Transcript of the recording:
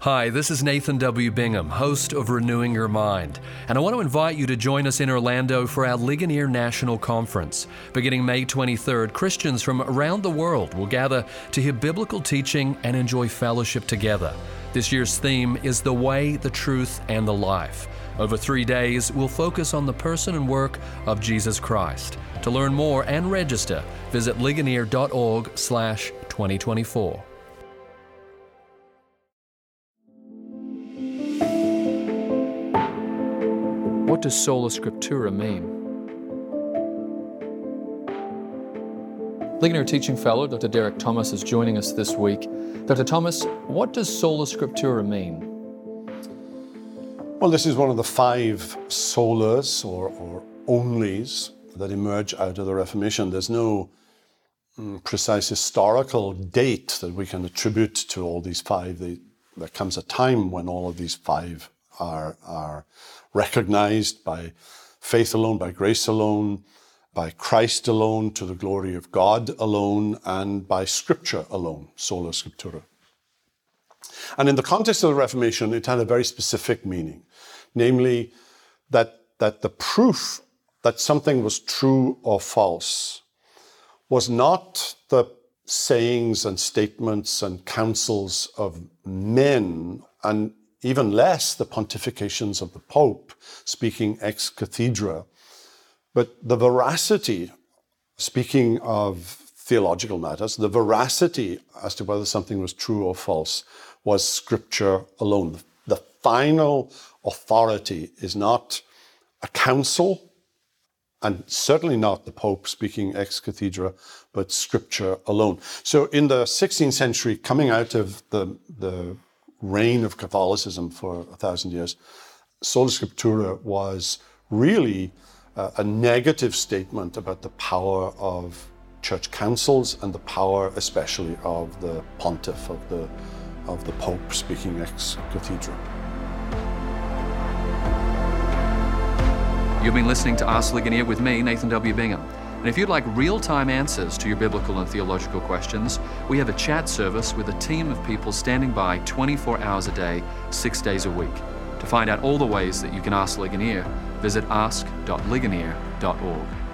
Hi, this is Nathan W. Bingham, host of Renewing Your Mind, and I want to invite you to join us in Orlando for our Ligonier National Conference. Beginning May 23rd, Christians from around the world will gather to hear biblical teaching and enjoy fellowship together. This year's theme is The Way, the Truth, and the Life. Over 3 days, we'll focus on the person and work of Jesus Christ. To learn more and register, visit ligonier.org/2024. What does Sola Scriptura mean? Ligonier Teaching Fellow Dr. Derek Thomas is joining us this week. Dr. Thomas, what does Sola Scriptura mean? Well, this is one of the 5 solas or onlys that emerge out of the Reformation. There's no precise historical date that we can attribute to all these 5. There comes a time when all of these 5 are recognized by faith alone, by grace alone, by Christ alone, to the glory of God alone, and by Scripture alone, Sola Scriptura. And in the context of the Reformation, it had a very specific meaning, namely that the proof that something was true or false was not the sayings and statements and counsels of men, and even less the pontifications of the Pope speaking ex cathedra, but the veracity, speaking of theological matters, the veracity as to whether something was true or false was Scripture alone. The final authority is not a council, and certainly not the Pope speaking ex cathedra, but Scripture alone. So in the 16th century, coming out of the reign of Catholicism for 1,000 years, Sola Scriptura was really a negative statement about the power of church councils and the power especially of the pontiff, of the Pope speaking ex cathedra. You've been listening to Ask Ligonier with me, Nathan W. Bingham. And if you'd like real-time answers to your biblical and theological questions, we have a chat service with a team of people standing by 24 hours a day, 6 days a week. To find out all the ways that you can ask Ligonier, visit ask.ligonier.org.